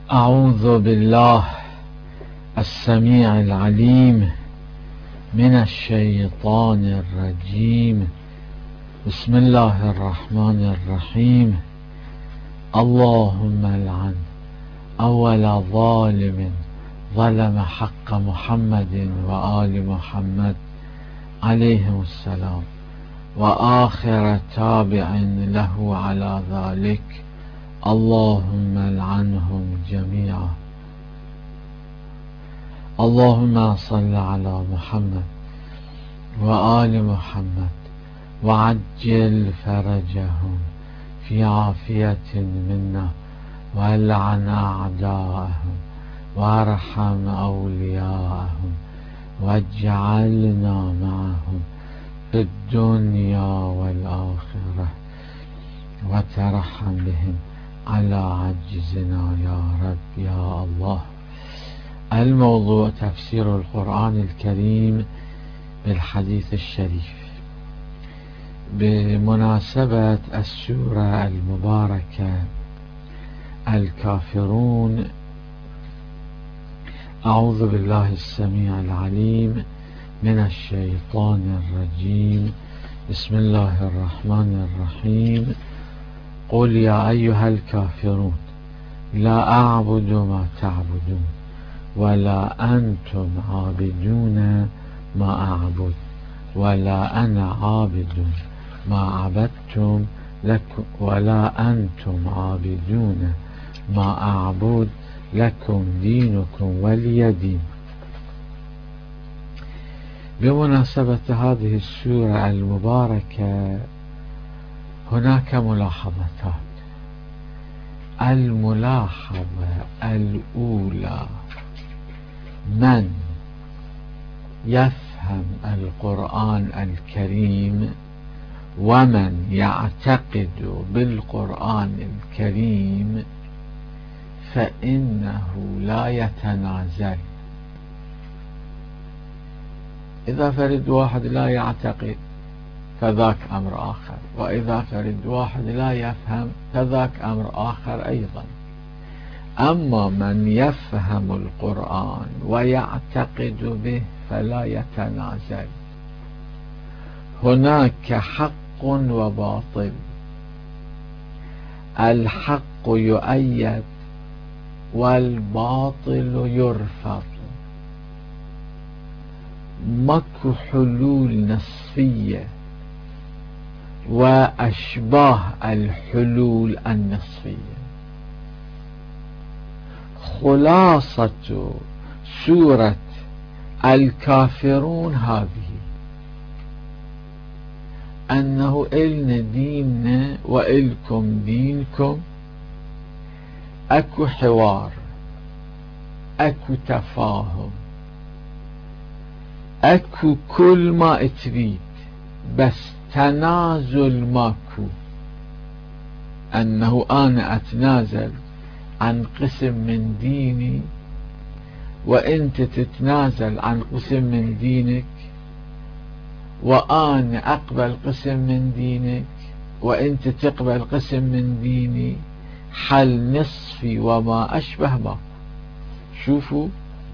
أعوذ بالله السميع العليم من الشيطان الرجيم. بسم الله الرحمن الرحيم. اللهم العن أول ظالم ظلم حق محمد وآل محمد عليهم السلام، وآخر تابع له على ذلك، اللهم العنهم جميعا. اللهم صل على محمد وآل محمد وعجل فرجهم في عافية منا، والعن أعداءهم وارحم أولياءهم، واجعلنا معهم في الدنيا والآخرة، وترحم بهم على عجزنا يا رب يا الله. الموضوع تفسير القرآن الكريم بالحديث الشريف بمناسبة السورة المباركة الكافرون. أعوذ بالله السميع العليم من الشيطان الرجيم. بسم الله الرحمن الرحيم. قل يا أيها الكافرون لا أعبد ما تعبدون ولا أنتم عابدون ما أعبد ولا أنا عابد ما عبدتم لكم ولا أنتم عابدون ما أعبد لكم دينكم ولي دين. بمناسبة هذه السورة المباركة هناك ملاحظتان. الملاحظة الأولى: من يفهم القرآن الكريم ومن يعتقد بالقرآن الكريم فإنه لا يتنازل. إذا فرد واحد لا يعتقد فذاك أمر آخر، وإذا فرد واحد لا يفهم فذاك أمر آخر أيضا. أما من يفهم القرآن ويعتقد به فلا يتنازل. هناك حق وباطل، الحق يؤيد والباطل يرفض. ماكو حلول نصفية وأشباه الحلول النصفية. خلاصة سورة الكافرون هذه: أنه إلنا ديننا وإلكم دينكم، أكو حوار، أكو تفاهم، أكو كل ما تريد، بس تنازل ماكو. أنه أنا أتنازل عن قسم من ديني وأنت تتنازل عن قسم من دينك، وأنا أقبل قسم من دينك وأنت تقبل قسم من ديني، حل نصفي وما أشبه ما. شوفوا: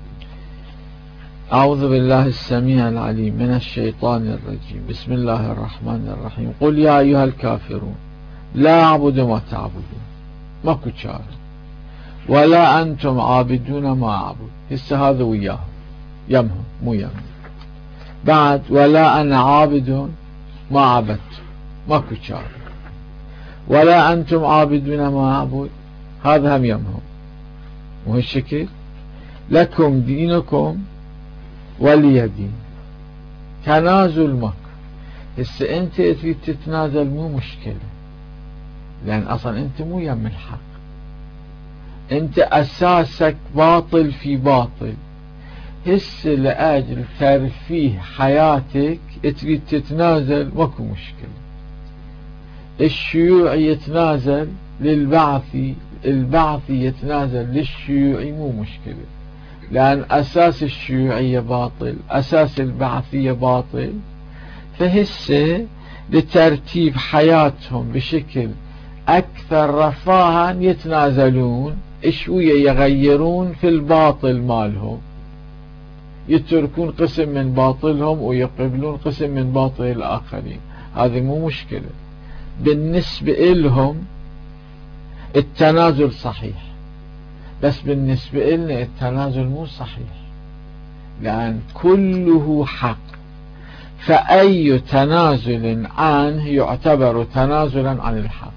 أعوذ بالله السميع العليم من الشيطان الرجيم. بسم الله الرحمن الرحيم. قل يا أيها الكافرون لا أعبد ما تعبدون، ماكو شارع، ولا أنتم عابدون ما أعبد. هسه هذا وياهم، يمهم مو يمهم. بعد ولا أنا عابد ما عبدت، ماكو شارع. ولا أنتم عابدون ما أعبد، هذا هم يمهم. وهالشكل لكم دينكم ولي دين. تنازل ماكو. هسه أنت تريد تتنازل مو مشكلة، لأن أصلا أنت مو يم الحق، أنت أساسك باطل في باطل. هسه لأجل ترفيه حياتك تريد تتنازل، ماكو مشكلة. الشيوعي يتنازل للبعثي، البعثي يتنازل للشيوعي، مو مشكلة، لأن أساس الشيوعية باطل، أساس البعثية باطل. فهسه لترتيب حياتهم بشكل أكثر رفاها يتنازلون شوية يغيرون في الباطل مالهم، يتركون قسم من باطلهم ويقبلون قسم من باطل الآخرين، هذه مو مشكلة. بالنسبة لهم التنازل صحيح، بس بالنسبة لنا التنازل مو صحيح، لأن كله حق، فأي تنازل عنه يعتبر تنازلا عن الحق.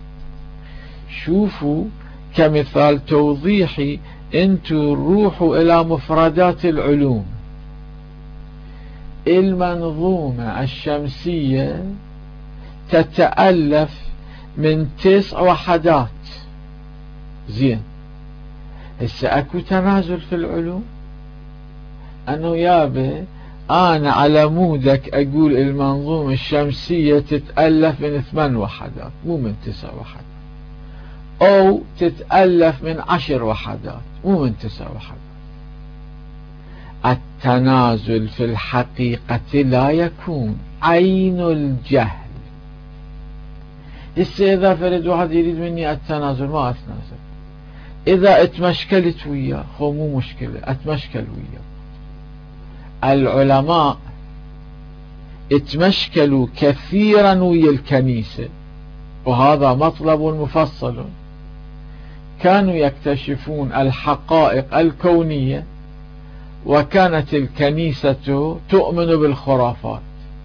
شوفوا كمثال توضيحي، انتوا روحوا إلى مفردات العلوم. المنظومة الشمسية تتألف من 9 وحدات، زين. هسه اكو تنازل في العلوم، انه يابا انا على مودك اقول المنظومة الشمسية تتألف من 8 وحدات مو من 9 وحدات، او تتألف من 10 وحدات مو من 9 وحدات. التنازل في الحقيقة لا يكون عين الجهل. هسه اذا فرد واحد يريد مني التنازل ما اتنازل، اذا اتمشكلت وياه خو مو مشكلة، اتمشكل وياه. العلماء اتمشكلوا كثيرا ويا الكنيسة، وهذا مطلب مفصل. كانوا يكتشفون الحقائق الكونية، وكانت الكنيسة تؤمن بالخرافات،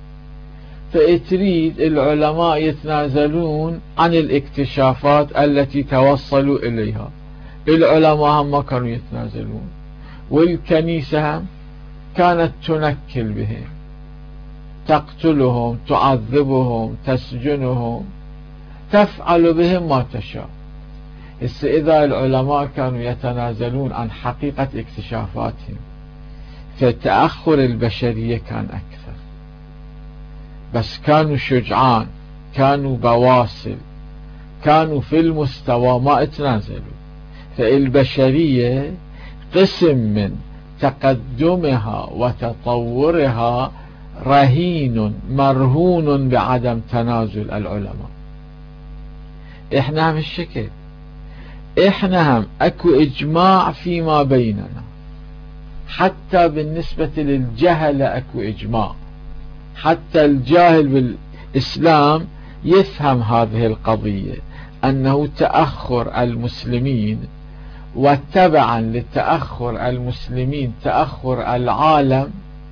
فتريد العلماء يتنازلون عن الاكتشافات التي توصلوا إليها. العلماء هم كانوا يتنازلون، والكنيسة كانت تنكل بهم، تقتلهم، تعذبهم، تسجنهم، تفعل بهم ما تشاء. إذا العلماء كانوا يتنازلون عن حقيقة اكتشافاتهم، فتأخر البشرية كان أكثر، بس كانوا شجعان، كانوا بواسل، كانوا في المستوى، ما اتنازلوا. فالبشرية قسم من تقدمها وتطورها رهين مرهون بعدم تنازل العلماء. احنا هم الشكل، احنا هم اكو اجماع فيما بيننا، حتى بالنسبة للجهل اكو اجماع، حتى الجاهل بالإسلام يفهم هذه القضية، أنه تأخر المسلمين وتبعا لتأخر المسلمين تأخر العالم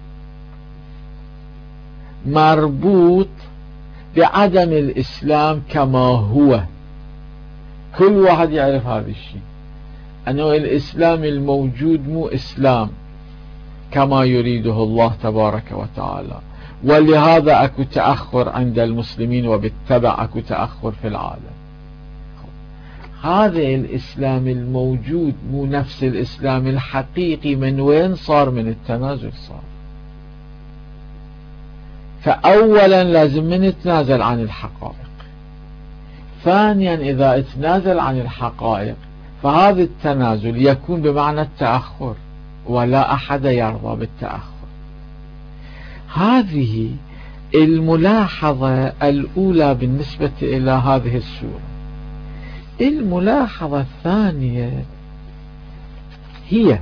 مربوط بعدم الإسلام كما هو. كل واحد يعرف هذا الشيء، أنه الإسلام الموجود مو إسلام كما يريده الله تبارك وتعالى، ولهذا أكو تأخر عند المسلمين، وبالتبع أكو تأخر في العالم. هذا الإسلام الموجود مو نفس الإسلام الحقيقي. من وين صار؟ من التنازل صار. فأولا لازم نتنازل عن الحقائق. ثانيا إذا اتنازل عن الحقائق فهذا التنازل يكون بمعنى التأخر، ولا أحد يرضى بالتأخر. هذه الملاحظة الأولى بالنسبة إلى هذه السورة. الملاحظة الثانية هي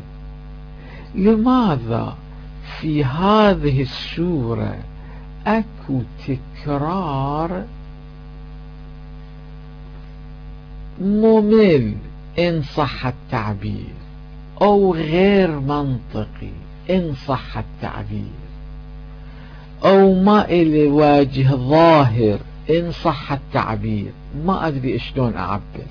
لماذا في هذه السورة أكو تكرار ممل إن صح التعبير، أو غير منطقي إن صح التعبير، أو ما إلي واجه ظاهر إن صح التعبير. ما أدري شلون أعبر.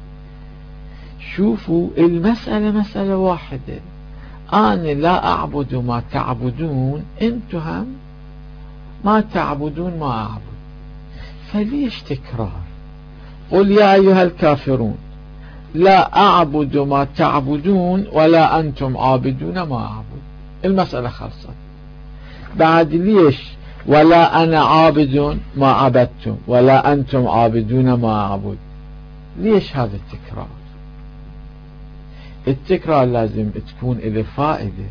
شوفوا المسألة مسألة واحدة، أنا لا أعبد ما تعبدون، أنتم هم ما تعبدون ما أعبد، فليش تكرار؟ قل يا أيها الكافرون لا أعبد ما تعبدون ولا أنتم عابدون ما أعبد. المسألة خلصت. بعد ليش ولا أنا عابد ما عبدتم ولا أنتم عابدون ما أعبد؟ ليش هذا التكرار؟ التكرار لازم تكون له فائدة.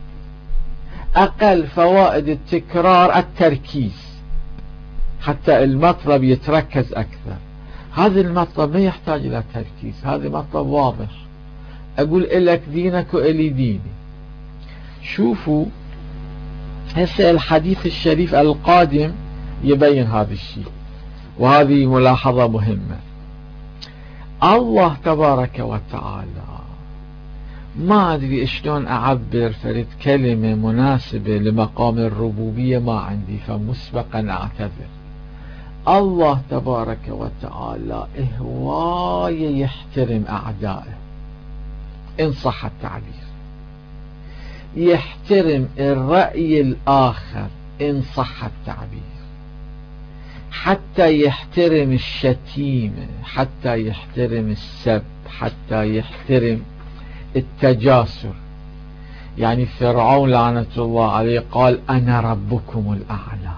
أقل فوائد التكرار التركيز، حتى المطلب يتركز أكثر. هذا المطلب ما يحتاج إلى تركيز، هذا مطلب واضح. أقول إلك دينك وإلي ديني. شوفوا هسه الحديث الشريف القادم يبين هذا الشيء، وهذه ملاحظة مهمة. الله تبارك وتعالى ما أدري شلون أعبر فرد كلمة مناسبة لمقام الربوبية، ما عندي فمسبقا أعتذر. الله تبارك وتعالى هواية يحترم أعدائه إن صح التعبير، يحترم الرأي الآخر إن صح التعبير، حتى يحترم الشتيمة، حتى يحترم السب، حتى يحترم التجاسر. يعني فرعون لعنة الله عليه قال أنا ربكم الأعلى.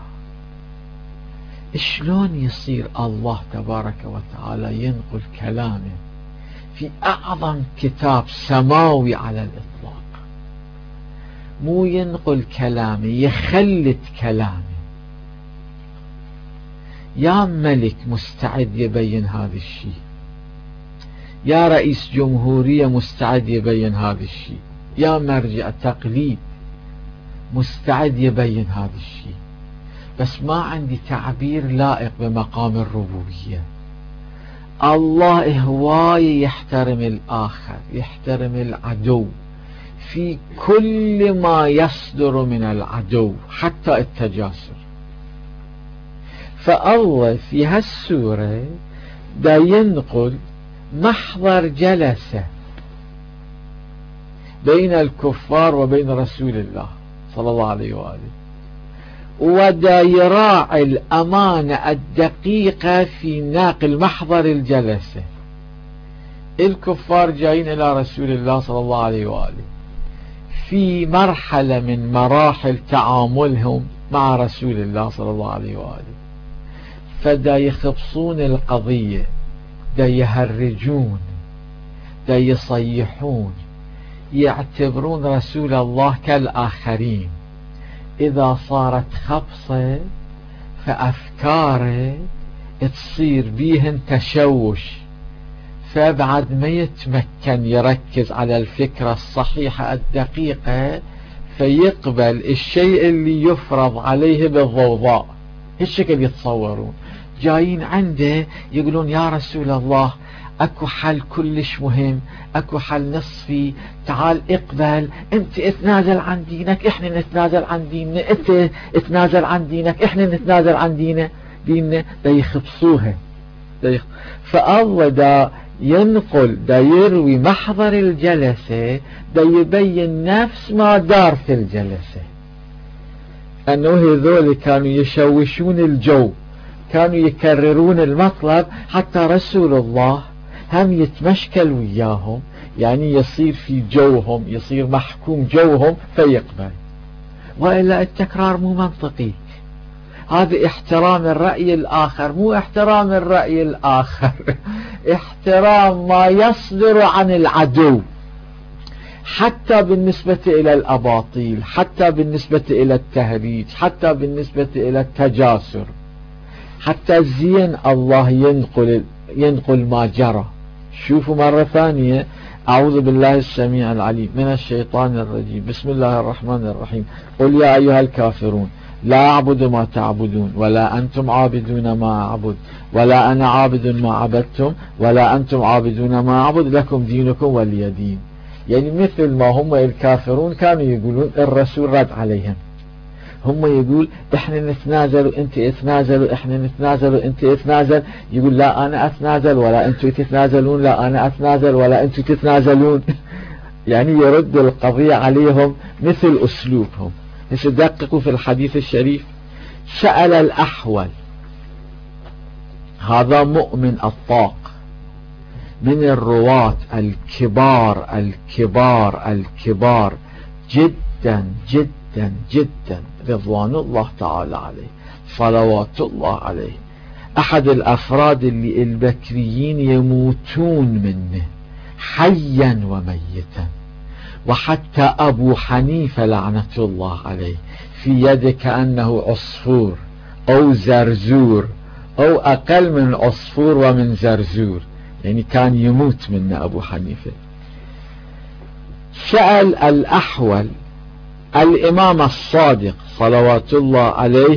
شلون يصير الله تبارك وتعالى ينقل كلامه في أعظم كتاب سماوي على الإطلاق، مو ينقل كلامه يخلد كلامه؟ يا ملك مستعد يبين هذا الشيء، يا رئيس جمهورية مستعد يبين هذا الشيء، يا مرجع تقليد مستعد يبين هذا الشيء، بس ما عندي تعبير لائق بمقام الربوبية. الله هواية يحترم الآخر، يحترم العدو في كل ما يصدر من العدو حتى التجاسر. فالله في هالسورة دا ينقل محضر جلسة بين الكفار وبين رسول الله صلى الله عليه وآله، ودا يراعي الأمانة الدقيقة في ناقل محضر الجلسة. الكفار جايين إلى رسول الله صلى الله عليه وآله في مرحلة من مراحل تعاملهم مع رسول الله صلى الله عليه وآله، فدا يخبصون القضية، دا يهرجون، دا يصيحون، يعتبرون رسول الله كالآخرين. إذا صارت خبصة فأفكاره تصير بيهن تشوش، فبعد ما يتمكن يركز على الفكرة الصحيحة الدقيقة، فيقبل الشيء اللي يفرض عليه بالضوضاء. هالشكل يتصورون. جايين عنده يقولون يا رسول الله اكو حل كلش مهم، اكو حل نصفي، تعال اقبل، انت اتنازل عن دينك احنا نتنازل عن ديننا، انت اتنازل عن دينك احنا نتنازل عن ديننا. دا يخبصوها. فالله دا ينقل، دا يروي محضر الجلسة، دا يبين نفس ما دار في الجلسة، انه هذول كانوا يشوشون الجو، كانوا يكررون المطلب حتى رسول الله هم يتمشكل وياهم، يعني يصير في جوهم، يصير محكوم جوهم فيقبل. وإلا التكرار مو منطقي. هذا احترام الرأي الآخر، مو احترام الرأي الآخر احترام ما يصدر عن العدو، حتى بالنسبة إلى الأباطيل، حتى بالنسبة إلى التهريج، حتى بالنسبة إلى التجاسر. حتى زين الله ينقل ما جرى. شوفوا مرة ثانية: أعوذ بالله السميع العليم من الشيطان الرجيم، بسم الله الرحمن الرحيم، قل يا أيها الكافرون لا أعبد ما تعبدون ولا أنتم عابدون ما أعبد ولا أنا عابد ما عبدتم ولا أنتم عابدون ما أعبد لكم دينكم ولي دين. يعني مثل ما هم الكافرون كانوا يقولون، الرسول رد عليهم. هم يقول احنا نتنازل وانت اتنازل، واحنا نتنازل وانت اتنازل. يقول لا انا اتنازل ولا انتم تتنازلون، لا انا اتنازل ولا انتم تتنازلون. يعني يرد القضية عليهم مثل اسلوبهم. دققوا في الحديث الشريف: سأل الأحول، هذا مؤمن الطاق من الرواة الكبار الكبار الكبار جدا جدا جدا، رضوان الله تعالى عليه، صلوات الله عليه، أحد الأفراد اللي البكريين يموتون منه حيا وميتا. وحتى أبو حنيفة لعنة الله عليه في يده كأنه عصفور أو زرزور أو أقل من عصفور ومن زرزور، يعني كان يموت منه أبو حنيفة. سأل الأحول الإمام الصادق صلوات الله عليه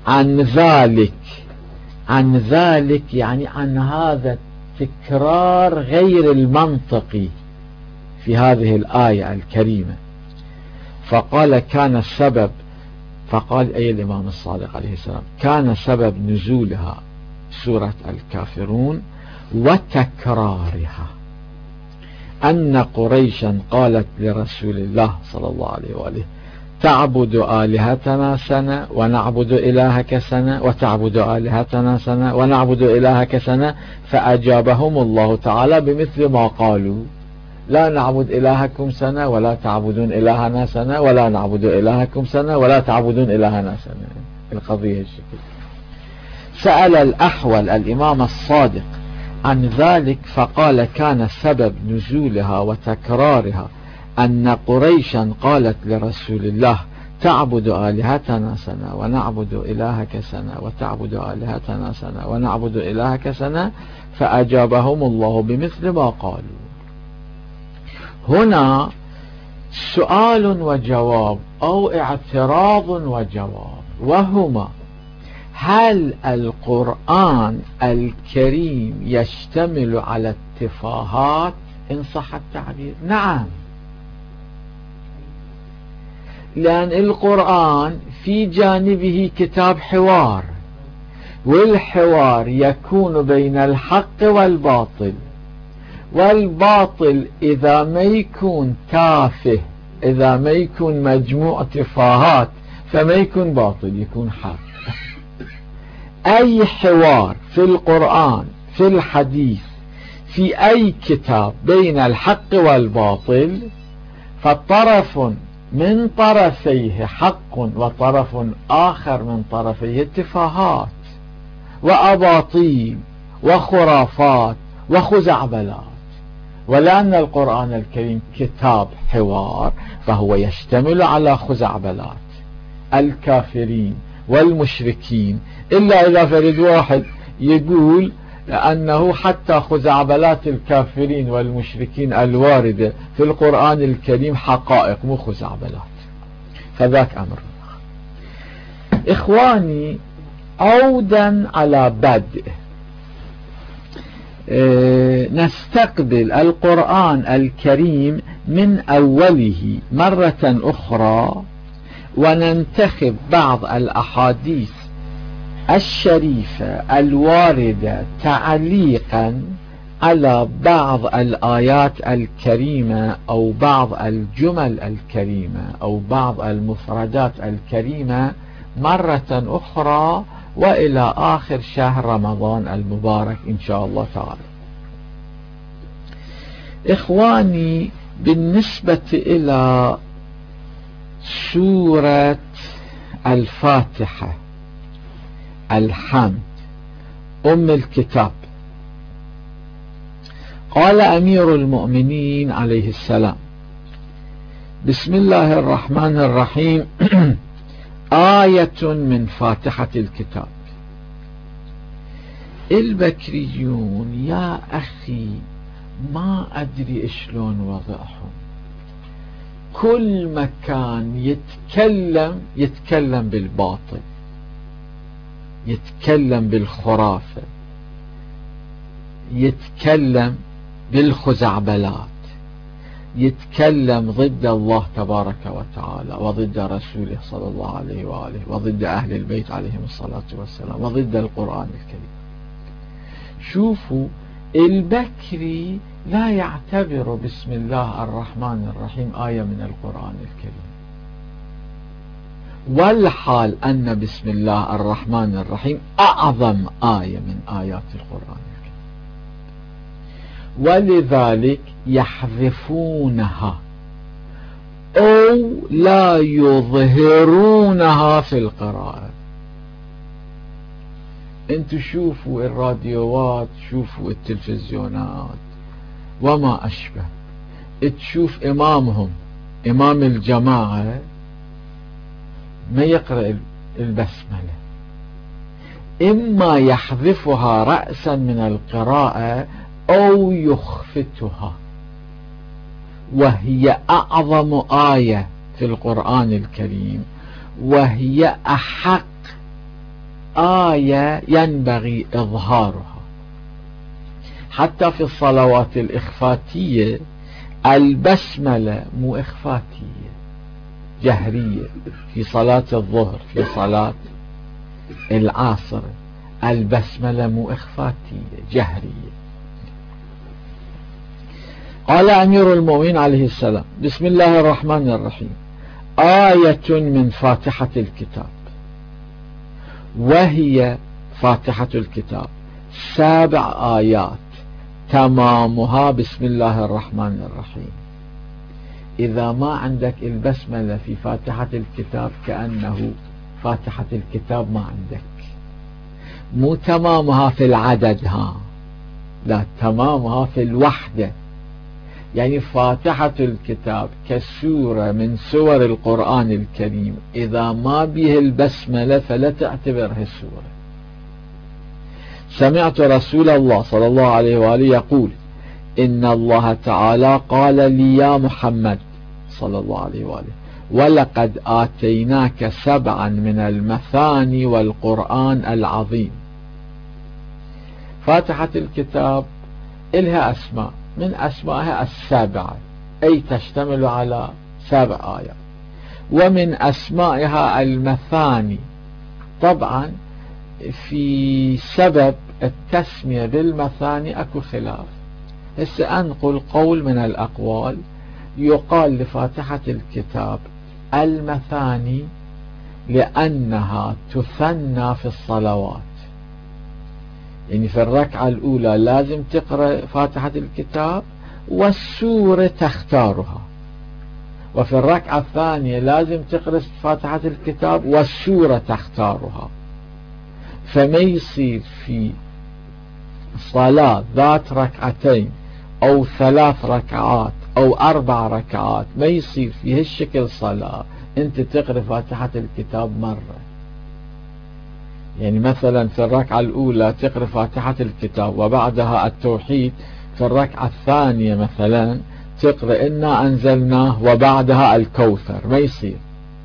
عن ذلك يعني عن هذا التكرار غير المنطقي في هذه الآية الكريمة. فقال كان السبب، فقال أي الإمام الصادق عليه السلام، كان سبب نزولها سورة الكافرون وتكرارها أن قريشا قالت لرسول الله صلى الله عليه وآله تعبد آلهتنا سنة ونعبد إلهك سنة، وتعبد آلهتنا سنة ونعبد إلهك سنة، فأجابهم الله تعالى بمثل ما قالوا: لا نعبد إلهكم سنة ولا تعبدون إلهنا سنة، ولا نعبد إلهكم سنة ولا تعبدون إلهنا سنة. القضية الشكل. سأل الأحول الإمام الصادق عن ذلك فقال كان سبب نزولها وتكرارها أن قريشا قالت لرسول الله تعبد آلهتنا سنة ونعبد إلهك سنة، وتعبد آلهتنا سنة ونعبد إلهك سنة، فأجابهم الله بمثل ما قالوا. هنا سؤال وجواب أو اعتراض وجواب، وهما: هل القرآن الكريم يشتمل على التفاهات إن صح التعبير؟ نعم، لأن القرآن في جانبه كتاب حوار، والحوار يكون بين الحق والباطل، والباطل إذا ما يكون تافه، إذا ما يكون مجموع تفاهات، فما يكون باطل، يكون حق. أي حوار في القرآن، في الحديث، في أي كتاب بين الحق والباطل، فطرف من طرفيه حق وطرف آخر من طرفيه اتفاهات وأباطيل وخرافات وخزعبلات. ولأن القرآن الكريم كتاب حوار فهو يشتمل على خزعبلات الكافرين والمشركين، إلا إذا فرد واحد يقول أنه حتى خزعبلات الكافرين والمشركين الواردة في القرآن الكريم حقائق مو خزعبلات، فذاك أمر. إخواني، عودا على بدء، نستقبل القرآن الكريم من أوله مرة أخرى، وننتخب بعض الأحاديث الشريفة الواردة تعليقا على بعض الآيات الكريمة أو بعض الجمل الكريمة أو بعض المفردات الكريمة مرة أخرى، وإلى آخر شهر رمضان المبارك إن شاء الله تعالى. إخواني، بالنسبة إلى سورة الفاتحة الحمد أم الكتاب، قال أمير المؤمنين عليه السلام: بسم الله الرحمن الرحيم آية من فاتحة الكتاب. البكريون يا أخي ما أدري شلون وضعهم، كل مكان يتكلم بالباطل، يتكلم بالخرافة، يتكلم بالخزعبلات، يتكلم ضد الله تبارك وتعالى وضد رسوله صلى الله عليه وآله وضد أهل البيت عليهم الصلاة والسلام وضد القرآن الكريم. شوفوا، البكري لا يعتبر بسم الله الرحمن الرحيم آية من القرآن الكريم، والحال أن بسم الله الرحمن الرحيم أعظم آية من آيات القرآن الكريم، ولذلك يحذفونها أو لا يظهرونها في القراءة. انتوا شوفوا الراديوات، شوفوا التلفزيونات وما أشبه، تشوف إمامهم، إمام الجماعة، ما يقرأ البسملة، إما يحذفها رأسا من القراءة أو يخفتها، وهي أعظم آية في القرآن الكريم، وهي أحق آية ينبغي إظهارها. حتى في الصلوات الإخفاتية البسملة مو إخفاتية، جهرية. في صلاة الظهر، في صلاة العصر، البسملة مو إخفاتية، جهرية. قال أمير المؤمنين عليه السلام: بسم الله الرحمن الرحيم، آية من فاتحة الكتاب، وهي فاتحة الكتاب 7 آيات تمامها بسم الله الرحمن الرحيم. إذا ما عندك البسملة في فاتحة الكتاب كأنه فاتحة الكتاب ما عندك. مو تمامها في العدد، لا، تمامها في الوحدة. يعني فاتحة الكتاب كسورة من سور القرآن الكريم إذا ما به البسملة فلا تعتبرها السورة. سمعت رسول الله صلى الله عليه وآله يقول: إن الله تعالى قال لي يا محمد صلى الله عليه وآله: ولقد آتيناك 7 من المثاني والقرآن العظيم. فاتحة الكتاب إلها أسماء، من أسمائها 7، أي تشتمل على 7 آيات. ومن أسمائها المثاني. طبعا في سبب التسمية بالمثاني أكو خلاف. هسه أنقل قول من الأقوال، يقال لفاتحة الكتاب المثاني لأنها تثنى في الصلوات. يعني في الركعة الأولى لازم تقرأ فاتحة الكتاب والسورة تختارها، وفي الركعة الثانية لازم تقرأ فاتحة الكتاب والسورة تختارها. فما يصير في صلاة ذات ركعتين أو 3 ركعات أو 4 ركعات، ما يصير في هالشكل صلاة أنت تقرأ فاتحة الكتاب مرة. يعني مثلا في الركعة الأولى تقرأ فاتحة الكتاب وبعدها التوحيد، في الركعة الثانية مثلا تقرأ إنا أنزلناه وبعدها الكوثر، ما يصير.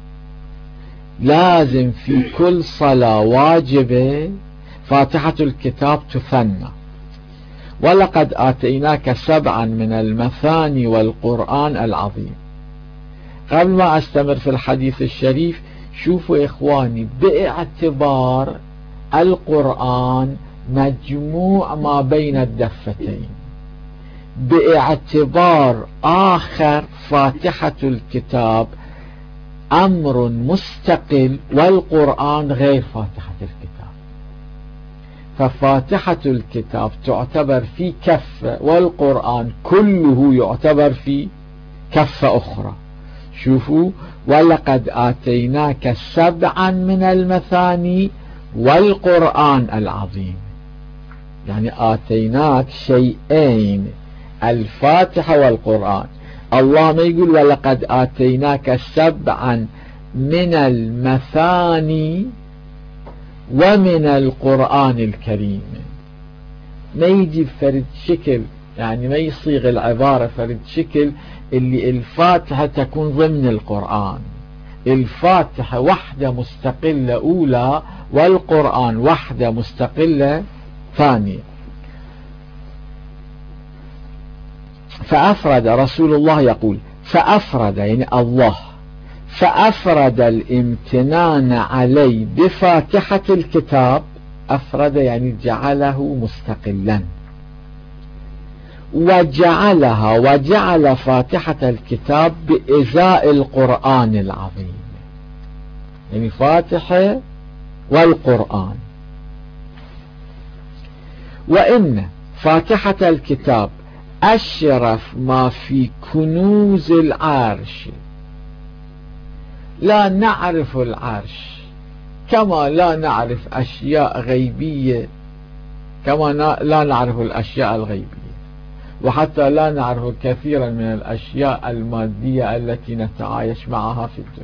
لازم في كل صلاة واجبة فاتحة الكتاب تثنى. ولقد آتيناك 7 من المثاني والقرآن العظيم. قبل ما أستمر في الحديث الشريف، شوفوا إخواني، باعتبار القرآن مجموع ما بين الدفتين، باعتبار آخر فاتحة الكتاب أمر مستقل والقرآن غير فاتحة الكتاب، ففاتحة الكتاب تعتبر في كفة والقرآن كله يعتبر في كفة أخرى. شوفوا: ولقد آتيناك 7 من المثاني والقرآن العظيم. يعني آتيناك شيئين، الفاتحة والقرآن. الله ما يقول ولقد آتيناك 7 من المثاني ومن القرآن الكريم. ما يجي فرد شكل، يعني ما يصيغ العبارة فرد شكل اللي الفاتحة تكون ضمن القرآن. الفاتحة وحدة مستقلة أولى والقرآن وحدة مستقلة ثانية. فأفرد رسول الله يقول، فأفرد يعني الله، فأفرد الامتنان علي بفاتحة الكتاب. أفرد يعني جعله مستقلا، وجعل فاتحة الكتاب بإزاء القرآن العظيم. يعني فاتحة والقرآن. وإن فاتحة الكتاب أشرف ما في كنوز العرش. لا نعرف العرش كما لا نعرف أشياء غيبية، كما لا نعرف الأشياء الغيبية، وحتى لا نعرف كثيرا من الأشياء المادية التي نتعايش معها في الدنيا.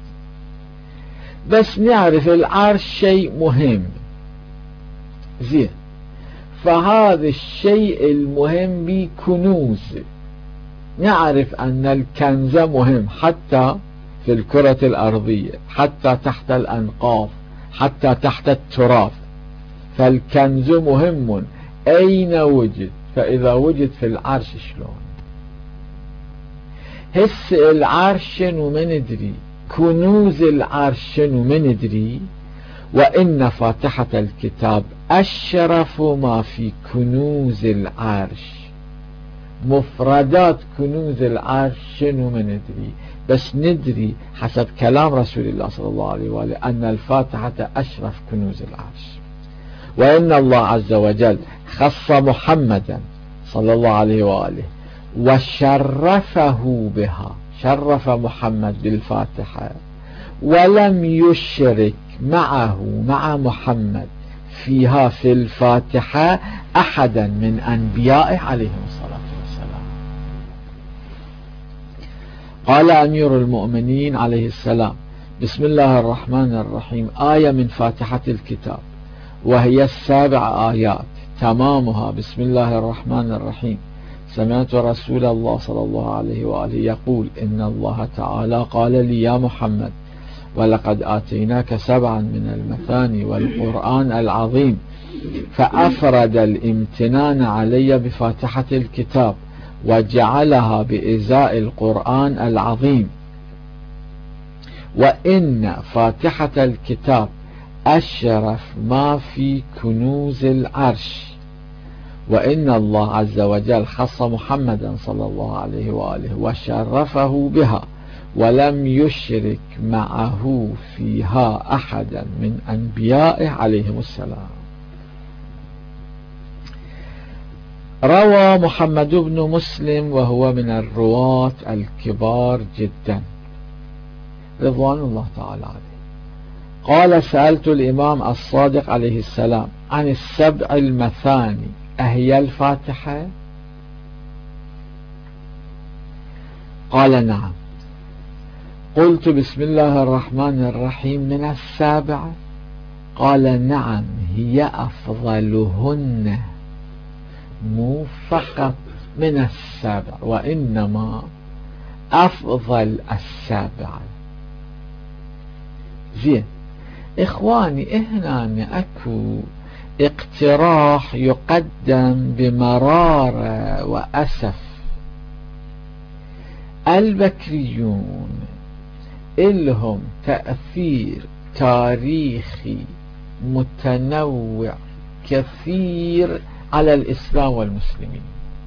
بس نعرف العرش شيء مهم زين. فهذا الشيء المهم بكنوز، نعرف أن الكنز مهم حتى في الكرة الأرضية، حتى تحت الأنقاض، حتى تحت التراب. فالكنز مهم أين وجد؟ فإذا وجد في العرش شلون؟ هس العرش شنو ما ندري، كنوز العرش شنو ما ندري، وإن فاتحة الكتاب أشرف ما في كنوز العرش. مفردات كنوز العرش شنو ما ندري، بس ندري حسب كلام رسول الله صلى الله عليه وآله أن الفاتحة أشرف كنوز العرش. وإن الله عز وجل خص محمدا صلى الله عليه وآله وشرفه بها، شرف محمد بالفاتحة، ولم يشرك معه مع محمد فيها في الفاتحة أحدا من أنبيائه عليهم الصلاة والسلام. قال أمير المؤمنين عليه السلام: بسم الله الرحمن الرحيم، آية من فاتحة الكتاب، وهي 7 آيات تمامها بسم الله الرحمن الرحيم. سمعت رسول الله صلى الله عليه وآله يقول: إن الله تعالى قال لي يا محمد: ولقد آتيناك 7 من المثاني والقرآن العظيم. فأفرد الامتنان علي بفاتحة الكتاب وجعلها بإزاء القرآن العظيم. وإن فاتحة الكتاب أشرف ما في كنوز العرش، وإن الله عز وجل خص محمدا صلى الله عليه وآله وشرفه بها، ولم يشرك معه فيها أحدا من أنبيائه عليهم السلام. روى محمد بن مسلم وهو من الرواة الكبار جدا رضوان الله تعالى عليه، قال: سألت الإمام الصادق عليه السلام عن 7 المثاني أهي الفاتحة؟ قال: نعم. قلت: بسم الله الرحمن الرحيم من 7؟ قال: نعم، هي أفضلهن، مو فقط من 7 وإنما أفضل 7. زين إخواني، هنا أكو اقتراح يقدم بمرارة وأسف. البكريون إلهم تأثير تاريخي متنوع كثير على الإسلام والمسلمين،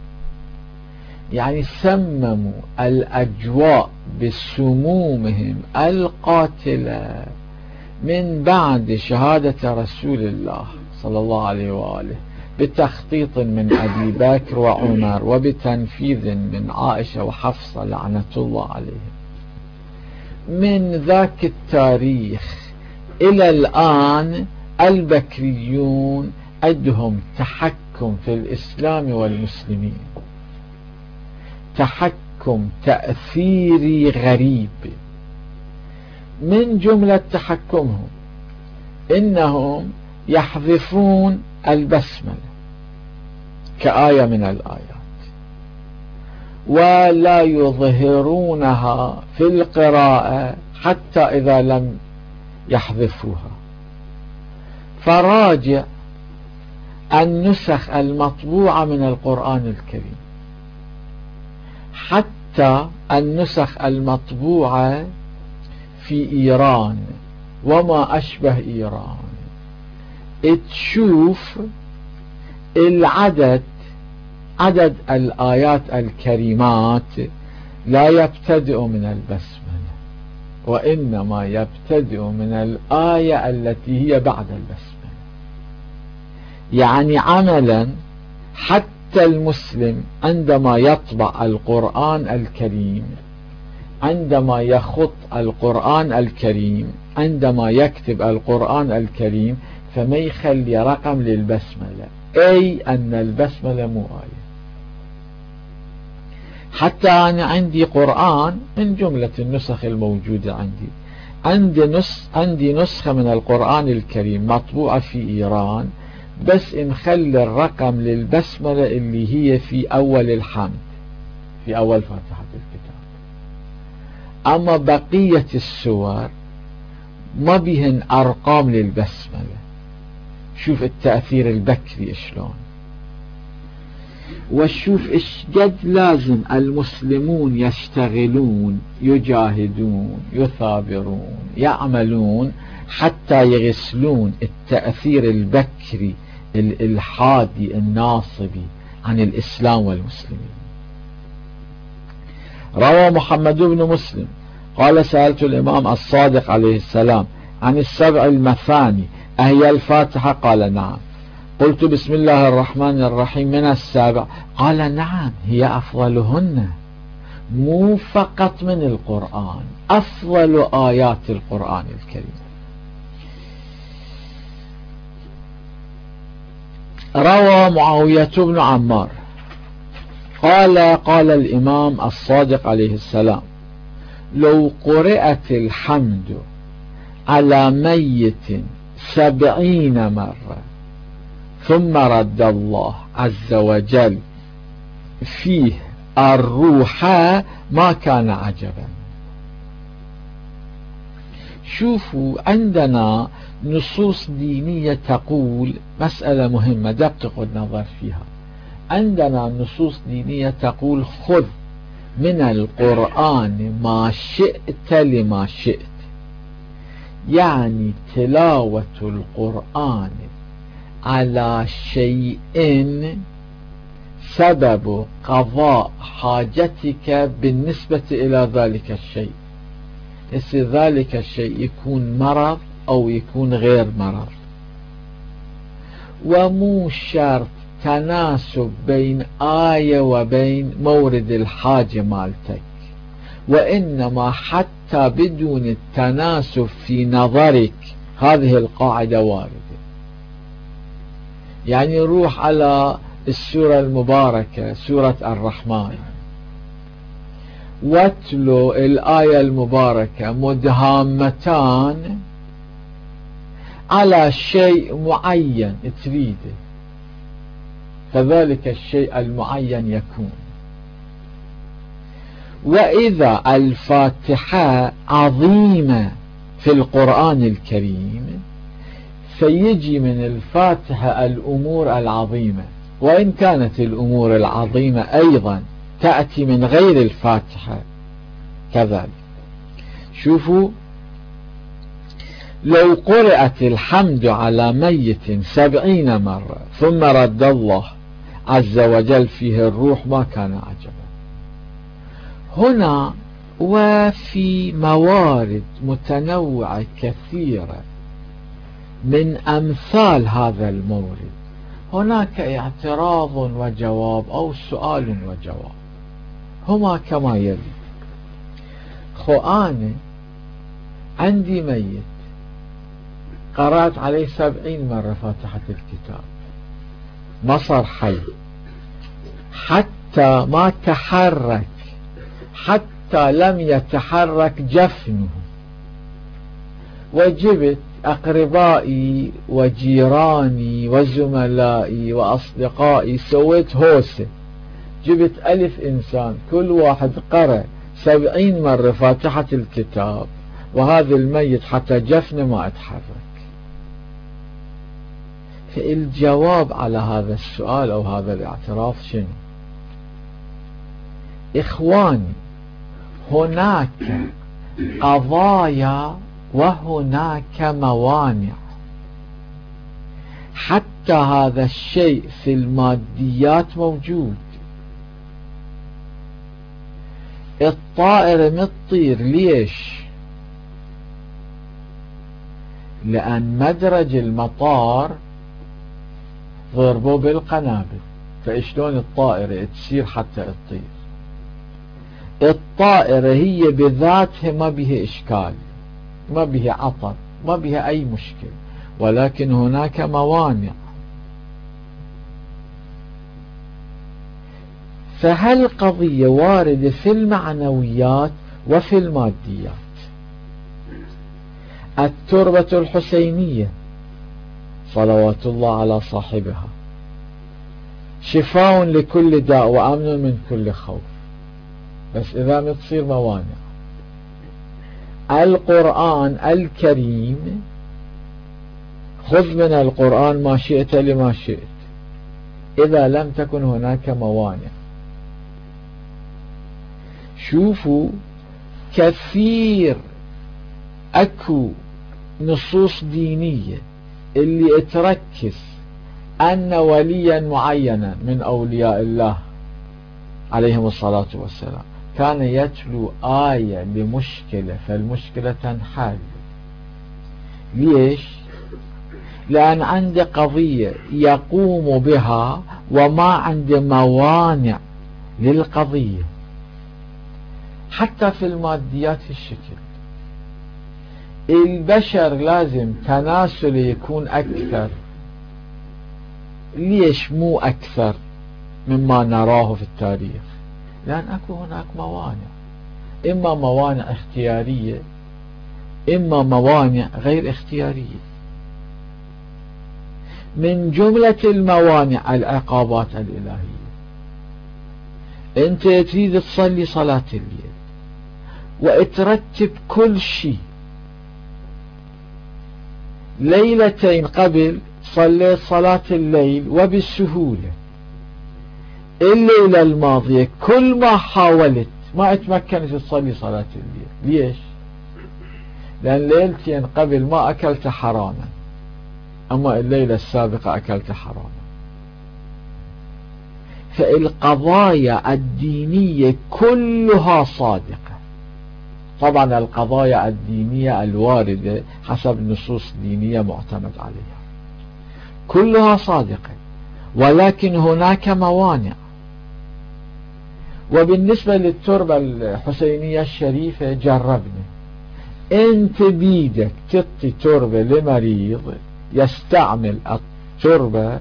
يعني سمموا الأجواء بسمومهم القاتلة من بعد شهادة رسول الله صلى الله عليه وآله بتخطيط من أبي بكر وعمر وبتنفيذ من عائشة وحفصة لعنة الله عليهم. من ذاك التاريخ إلى الآن البكريون عندهم تحكم في الإسلام والمسلمين، تحكم تأثيري غريب. من جملة تحكمهم إنهم يحذفون البسملة كآية من الآيات، ولا يظهرونها في القراءة حتى إذا لم يحذفوها. فراجع النسخ المطبوعة من القرآن الكريم، حتى النسخ المطبوعة في إيران وما أشبه إيران، تشوف عدد الآيات الكريمات لا يبتدئ من البسملة، وإنما يبتدئ من الآية التي هي بعد البسملة. يعني عملا حتى المسلم عندما يطبع القرآن الكريم، عندما يخط القرآن الكريم، عندما يكتب القرآن الكريم، فما يخلي رقم للبسملة، أي أن البسملة مو آية. حتى أنا عندي قرآن من جملة النسخ الموجودة عندي نسخة من القرآن الكريم مطبوعة في إيران، بس نخلي الرقم للبسملة اللي هي في أول الحمد، في أول فاتحة الكتاب. أما بقية السور ما بيهن أرقام للبسملة. شوف التأثير البكري شلون، وشوف إيش قد لازم المسلمون يشتغلون، يجاهدون، يثابرون، يعملون حتى يغسلون التأثير البكري الإلحادي الناصبي عن الإسلام والمسلمين. روى محمد بن مسلم قال: سألت الإمام الصادق عليه السلام عن السبع المثاني أهي الفاتحة؟ قال: نعم. قلت: بسم الله الرحمن الرحيم من السابع؟ قال: نعم، هي أفضلهن، مو فقط من القرآن، أفضل آيات القرآن الكريم. روى معاوية بن عمار قال: قال الإمام الصادق عليه السلام: لو قرأت الحمد على ميت 70 مرة ثم رد الله عز وجل فيه الروح ما كان عجبا. شوفوا، عندنا نصوص دينية تقول مسألة مهمة دققوا النظر فيها. عندنا نصوص دينية تقول: خذ من القرآن ما شئت لما شئت. يعني تلاوة القرآن على شيء سبب قضاء حاجتك بالنسبة إلى ذلك الشيء. ذلك الشيء يكون مرض أو يكون غير مرض، ومو شرط تناسب بين آية وبين مورد الحاجة مالتك، وإنما حتى بدون التناسب في نظرك هذه القاعدة واردة. يعني روح على السورة المباركة سورة الرحمن واتلو الآية المباركة مدهامتان على شيء معين تريده، فذلك الشيء المعين يكون. وإذا الفاتحة عظيمة في القرآن الكريم فيجي من الفاتحة الأمور العظيمة، وإن كانت الأمور العظيمة أيضا تأتي من غير الفاتحة كذلك. شوفوا، لو قرأت الحمد على ميت 70 مرة ثم رد الله عز وجل فيه الروح ما كان عجبا. هنا وفي موارد متنوعة كثيرة من أمثال هذا المورد هناك اعتراض وجواب أو سؤال وجواب، هما كما يلي. أنا عندي ميت قرأت عليه 70 مرة فاتحة الكتاب، ما صار حي حتى ما تحرك، حتى لم يتحرك جفنه، وجبت أقربائي وجيراني وزملائي وأصدقائي، سويت هوسة، جبت 1000 إنسان كل واحد قرأ 70 مرة فاتحة الكتاب، وهذا الميت حتى جفنه ما اتحرك. فالجواب على هذا السؤال أو هذا الاعتراف شنو؟ إخواني، هناك قضايا وهناك موانع. حتى هذا الشيء في الماديات موجود. الطائرة متطير ليش؟ لأن مدرج المطار ضربوا بالقنابل، فإشلون الطائرة تسير حتى تطير؟ الطائرة هي بذاتها ما بها إشكال، ما بها عطر، ما بها أي مشكلة، ولكن هناك موانع. فهالقضية واردة في المعنويات وفي الماديات. التربة الحسينية صلوات الله على صاحبها شفاء لكل داء وأمن من كل خوف. بس إذا ما تصير موانع. القرآن الكريم خذ من القرآن ما شئت لما شئت إذا لم تكن هناك موانع. شوفوا كثير أكو نصوص دينية اللي تركز أن وليا معينا من أولياء الله عليهم الصلاة والسلام كان يتلو آية لمشكلة فالمشكلة تنحل. ليش؟ لأن عنده قضية يقوم بها وما عنده موانع للقضية. حتى في الماديات في الشكل البشر لازم تناسله يكون أكثر. ليش مو أكثر مما نراه في التاريخ؟ لأن أكو هناك موانع، إما موانع اختيارية إما موانع غير اختيارية. من جملة الموانع العقابات الإلهية. أنت تريد تصلي صلاة الليل وترتب كل شيء، ليلتين قبل صليت صلاة الليل وبالسهولة، الليلة الماضية كل ما حاولت ما اتمكنت تصلي صلاة الليل. ليش؟ لأن ليلتين قبل ما أكلت حراما، أما الليلة السابقة أكلت حراما. فالقضايا الدينية كلها صادقة. طبعا القضايا الدينية الواردة حسب نصوص دينية معتمد عليها كلها صادقة، ولكن هناك موانع. وبالنسبة للتربة الحسينية الشريفة جربنا. انت بيدك تعطي تربة لمريض يستعمل التربة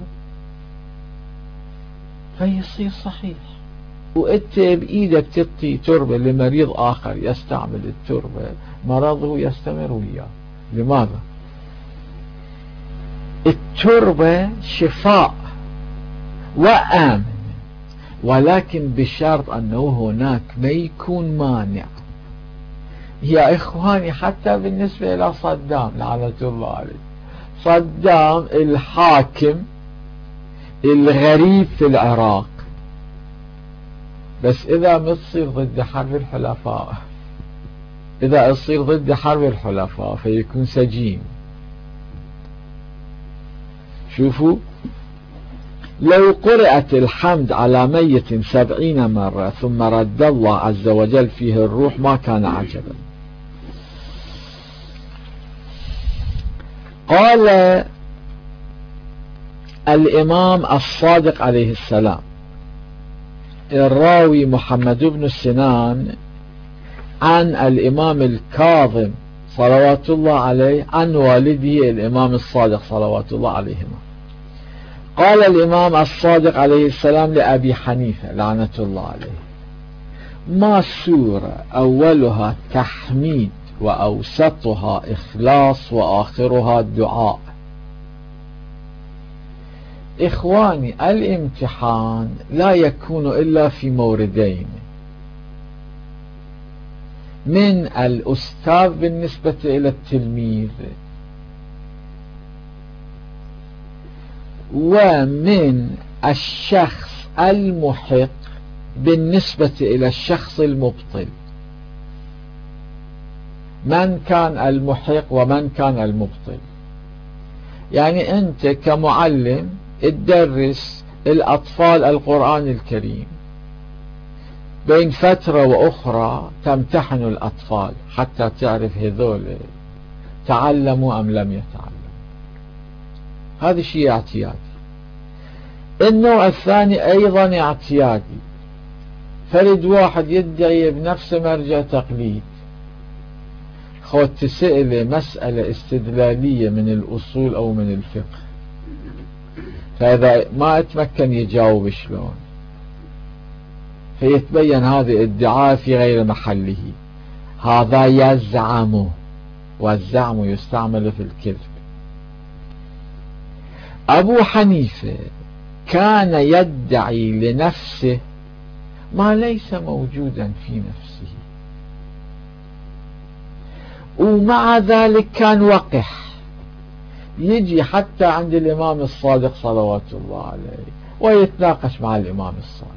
فيصير صحيح، وانت بإيدك تعطي تربة لمريض آخر يستعمل التربة مرضه يستمر وياه. لماذا؟ التربة شفاء وآمن، ولكن بشرط أنه هناك ما يكون مانع. يا إخواني حتى بالنسبة إلى صدام لعنة الله عليه، صدام الحاكم الغريب في العراق، بس إذا ما تصير ضد حرب الحلفاء، إذا تصير ضد حرب الحلفاء فيكون سجين. شوفوا، لو قرأت الحمد على ميت 70 مرة ثم رد الله عز وجل فيه الروح ما كان عجبا. قال الإمام الصادق عليه السلام الراوي محمد بن سنان عن الإمام الكاظم صلوات الله عليه عن والده الإمام الصادق صلوات الله عليهما. قال الإمام الصادق عليه السلام لأبي حنيفة لعنة الله عليه: ما سورة أولها تحميد وأوسطها إخلاص وآخرها دعاء. إخواني، الامتحان لا يكون إلا في موردين: من الأستاذ بالنسبة إلى التلميذ، ومن الشخص المحق بالنسبة إلى الشخص المبطل. من كان المحق ومن كان المبطل. يعني أنت كمعلم تدرس الأطفال القرآن الكريم، بين فترة وأخرى تمتحن الأطفال حتى تعرف هذول تعلموا أم لم يتعلموا. هذا شيء اعتيادي. النوع الثاني أيضا اعتيادي، فرد واحد يدعي بنفس مرجع تقليد، خود تسأله مسألة استدلالية من الأصول أو من الفقه، فإذا ما أتمكن يجاوب شلون، فيتبين هذا ادعاء في غير محله. هذا يزعم، والزعم يستعمل في الكذب. أبو حنيفة كان يدعي لنفسه ما ليس موجودا في نفسه، ومع ذلك كان وقح، يجي حتى عند الإمام الصادق صلوات الله عليه ويتناقش مع الإمام الصادق،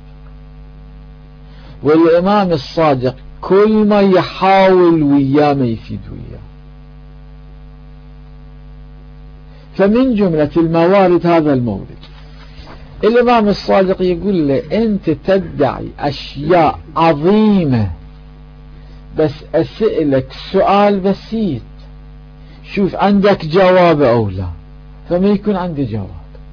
والإمام الصادق كل ما يحاول وياه ما يفيد وياه. فمن جملة الموارد هذا المورد، الإمام الصادق يقول له أنت تدعي أشياء عظيمة، بس أسألك سؤال بسيط، شوف عندك جواب أو لا. فما يكون عنده جواب.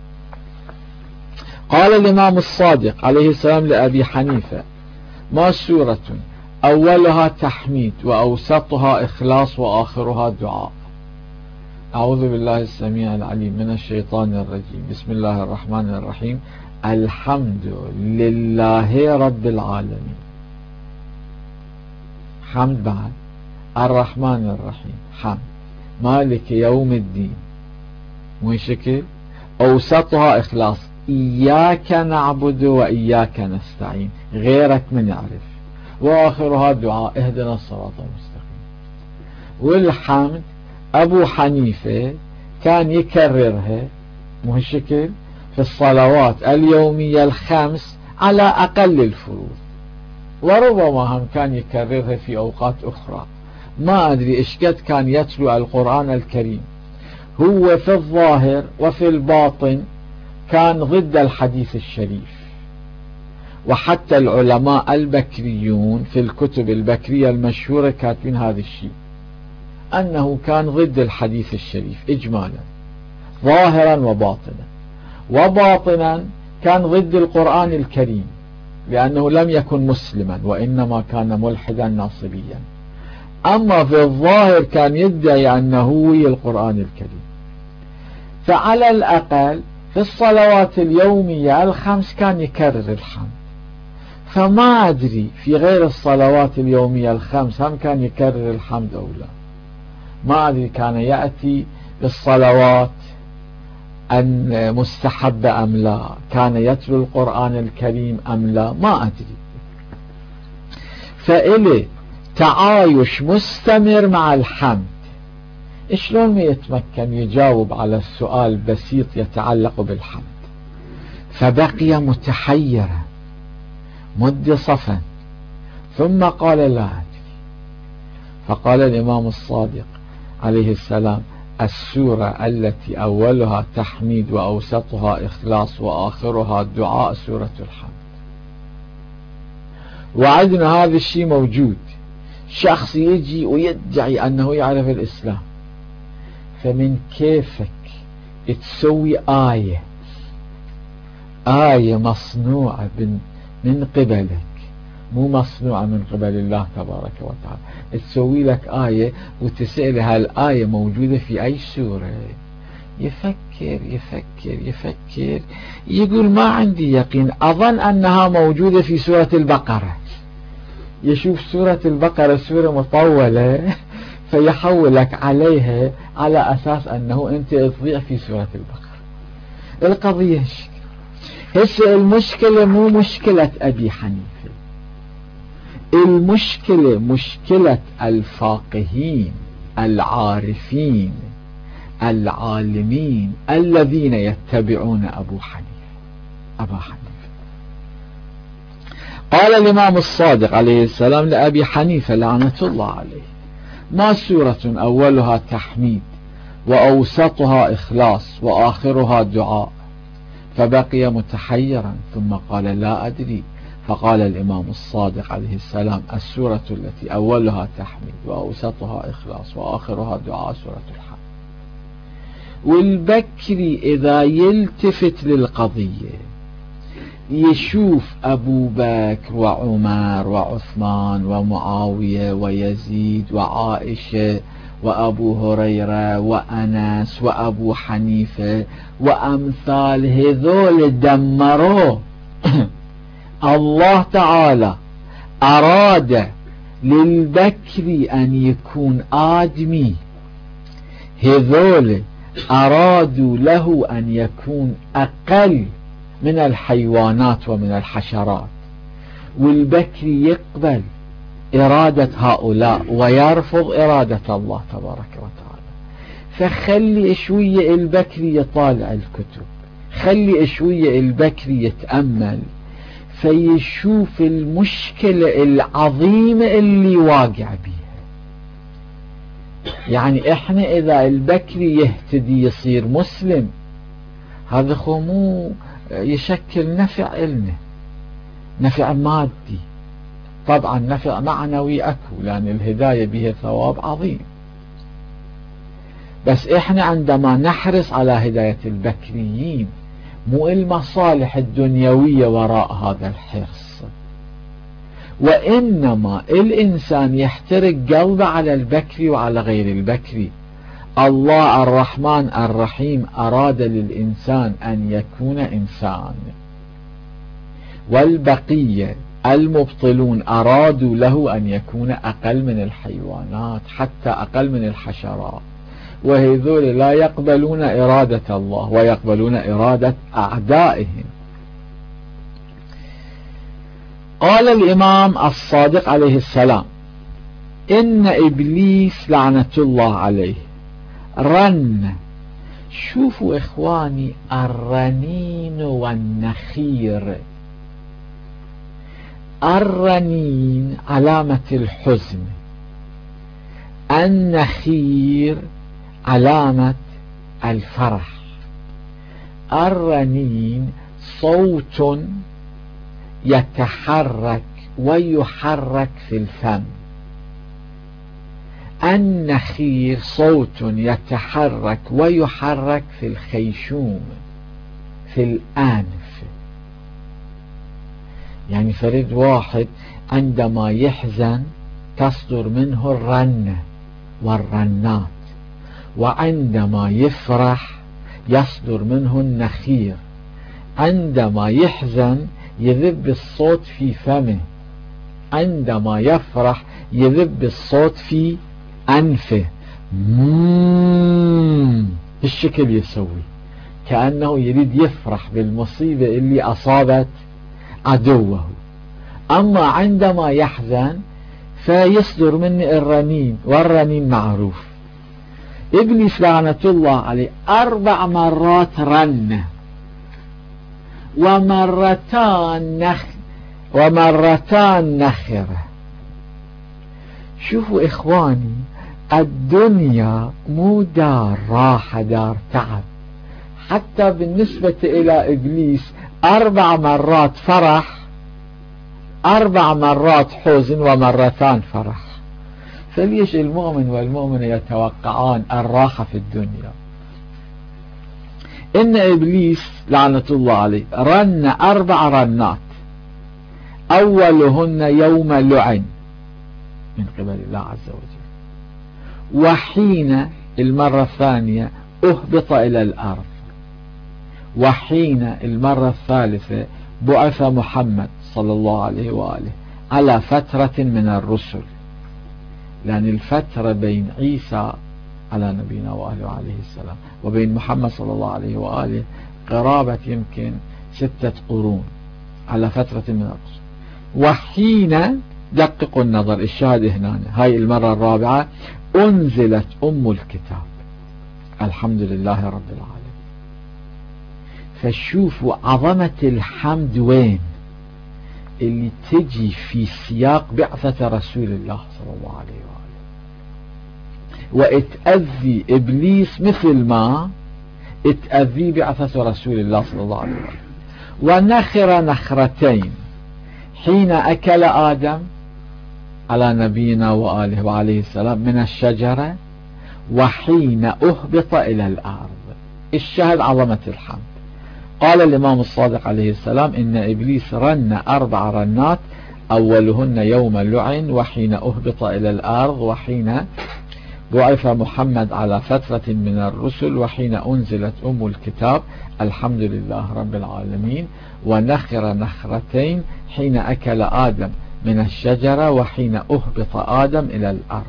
قال الإمام الصادق عليه السلام لأبي حنيفة: ما سورة أولها تحميد وأوسطها إخلاص وآخرها دعاء. أعوذ بالله السميع العليم من الشيطان الرجيم. بسم الله الرحمن الرحيم. الحمد لله رب العالمين. حمد بعد. الرحمن الرحيم حمد. مالك يوم الدين. مو شكل. أوسطها إخلاص، إياك نعبد وإياك نستعين، غيرك من يعرف. وآخرها دعاء، اهدنا الصراط المستقيم. والحمد أبو حنيفة كان يكررها، مو شكل، في الصلوات اليومية الخمس على أقل الفروض، وربما هم كان يكررها في أوقات أخرى. ما أدري إيش قد كان يتلو القرآن الكريم. هو في الظاهر وفي الباطن كان ضد الحديث الشريف، وحتى العلماء البكريون في الكتب البكرية المشهورة كاتبين هذا الشيء، أنه كان ضد الحديث الشريف إجمالا، ظاهرا وباطنا. وباطنا كان ضد القرآن الكريم، لأنه لم يكن مسلما وإنما كان ملحدا ناصبيا. أما في الظاهر كان يدعي أنه هو القرآن الكريم. فعلى الأقل في الصلوات اليومية الخمس كان يكرر الحمد. فما أدري في غير الصلوات اليومية الخمس هم كان يكرر الحمد أو لا. ما أدري كان يأتي بالصلوات المستحبة أم لا، كان يتلو القرآن الكريم أم لا، ما أدري. فإلي تعايش مستمر مع الحمد، شلون ما يتمكن يجاوب على السؤال بسيط يتعلق بالحمد؟ فبقي متحيرا مد صفا، ثم قال لا أدري. فقال الإمام الصادق عليه السلام: السورة التي أولها تحميد وأوسطها إخلاص وآخرها دعاء سورة الحمد. وعندنا هذا الشيء موجود، شخص يجي ويدعي أنه يعرف الإسلام، فمن كيفك تسوي آية مصنوعة من قبلك، مو مصنوعة من قبل الله تبارك وتعالى، تسوي لك آية وتسأل هالآية موجودة في أي سورة؟ يفكر يقول ما عندي يقين، أظن أنها موجودة في سورة البقرة. يشوف سورة البقرة سورة مطولة فيحولك عليها على أساس أنه أنت تضيع في سورة البقرة. القضية هسه المشكلة مو مشكلة أبي حنيفة، المشكلة مشكلة الفاقهين العارفين العالمين الذين يتبعون أبا حنيفة. قال الإمام الصادق عليه السلام لأبي حنيفة لعنة الله عليه: ما سورة أولها تحميد وأوسطها إخلاص وآخرها دعاء؟ فبقي متحيرا ثم قال لا أدري. فقال الإمام الصادق عليه السلام: السورة التي أولها تحميد وأوسطها إخلاص وآخرها دعاء سورة الحمد. والبكري إذا يلتفت للقضية يشوف أبو بكر وعمر وعثمان ومعاوية ويزيد وعائشة وأبو هريرة وأنس وأبو حنيفة وأمثال هذول دمروا. الله تعالى أراد للبكري أن يكون آدمي، هذول أرادوا له أن يكون أقل من الحيوانات ومن الحشرات، والبكري يقبل إرادة هؤلاء ويرفض إرادة الله تبارك وتعالى. فخلي شوية البكري يطالع الكتب، خلي شوية البكري يتأمل فيشوف المشكلة العظيمة اللي واقع بيها. يعني احنا اذا البكري يهتدي يصير مسلم، هذا مو يشكل نفع إلنا، نفع مادي، طبعا نفع معنوي اكو، لان الهداية بها ثواب عظيم. بس احنا عندما نحرص على هداية البكريين مو المصالح الدنيوية وراء هذا الحرص، وإنما الإنسان يحترق قلبه على البكري وعلى غير البكري. الله الرحمن الرحيم أراد للإنسان أن يكون إنسان، والبقية المبطلون أرادوا له أن يكون أقل من الحيوانات، حتى أقل من الحشرات، وهذول لا يقبلون إرادة الله ويقبلون إرادة أعدائهم. قال الإمام الصادق عليه السلام: إن إبليس لعنة الله عليه رن. شوفوا إخواني، الرنين والنخير. الرنين علامة الحزن، النخير علامة الفرح. الرنين صوت يتحرك ويحرك في الفم، النخير صوت يتحرك ويحرك في الخيشوم، في الأنف. يعني فرد واحد عندما يحزن تصدر منه الرنة والرنات، وعندما يفرح يصدر منه النخير. عندما يحزن يذب الصوت في فمه، عندما يفرح يذب الصوت في أنفه. بالشكل يسوي كأنه يريد يفرح بالمصيبة اللي أصابت عدوه. أما عندما يحزن فيصدر منه الرنين، والرنين معروف. إبليس لعنة الله عليه 4 مرات رن، ومرتان نخرة. شوفوا إخواني، الدنيا مو دار راحة، دار تعب. حتى بالنسبة إلى إبليس 4 مرات فرح، 4 مرات حزن، ومرتان فرح. فليش المؤمن والمؤمنة يتوقعان الراحة في الدنيا؟ إن إبليس لعنة الله عليه رن 4 رنات، أولهن يوم لعن من قبل الله عز وجل، وحين المرة الثانية أهبط إلى الأرض، وحين المرة الثالثة بعث محمد صلى الله عليه وآله على فترة من الرسل. لأن الفترة بين عيسى على نبينا وآله عليه السلام وبين محمد صلى الله عليه وآله قرابة يمكن 6 قرون، على فترة من الرسل. وحين، دققوا النظر، الشاهد هنا، هاي المرة الرابعة أنزلت الكتاب، الحمد لله رب العالمين. فشوفوا عظمة الحمد وين اللي تجي في سياق بعثة رسول الله صلى الله عليه وآله، واتأذي إبليس مثل ما اتأذي بعثة رسول الله صلى الله عليه وآله. ونخر نخرتين، حين أكل آدم على نبينا وآله وعليه السلام من الشجرة، وحين أهبط إلى الأرض. الشاهد عظمة الحمد. قال الإمام الصادق عليه السلام: إن إبليس رن 4 رنات، أولهن يوم اللعن، وحين أهبط إلى الأرض، وحين بعث محمد على فترة من الرسل، وحين أنزلت الكتاب، الحمد لله رب العالمين. ونخر نخرتين، حين أكل آدم من الشجرة، وحين أهبط آدم إلى الأرض.